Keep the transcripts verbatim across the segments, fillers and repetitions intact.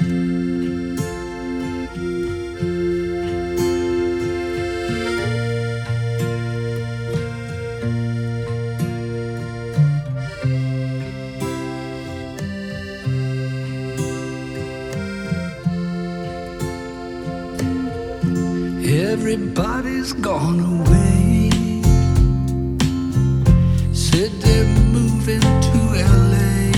Everybody's gone away. Said they're moving to L A.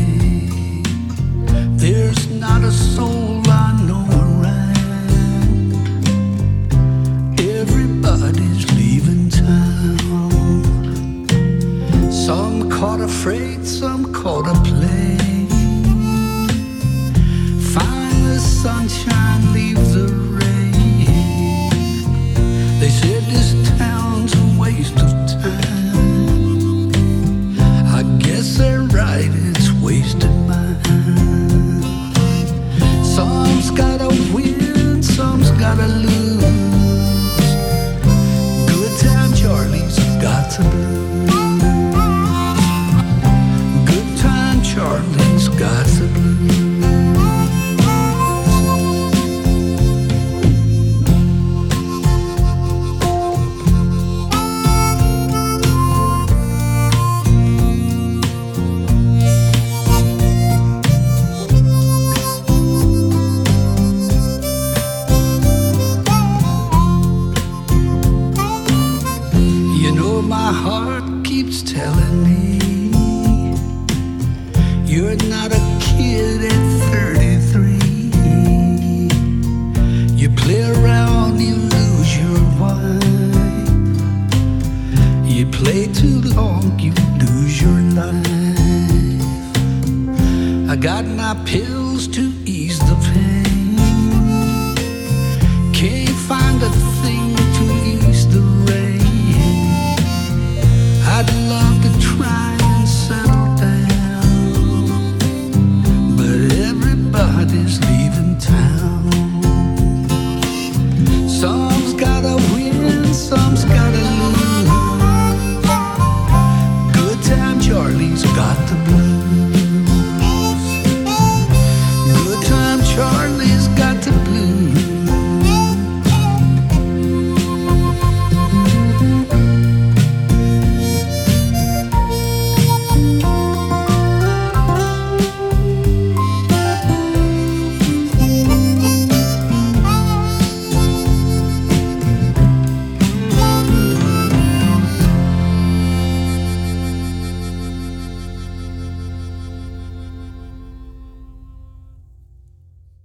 There's not a soul I know around. Everybody's leaving town. Some caught a freight, some caught a plane. Find the sunshine, leave the they said this town's a waste of time. I guess they're right, it's wasted mine. Some's gotta win, some's gotta lose. Good time Charlie's got to blues. Good time Charlie's got to blues. My heart keeps telling me you're not a kid at thirty-three. You play around, you lose your wife. You play too long, you lose your life. I got my pills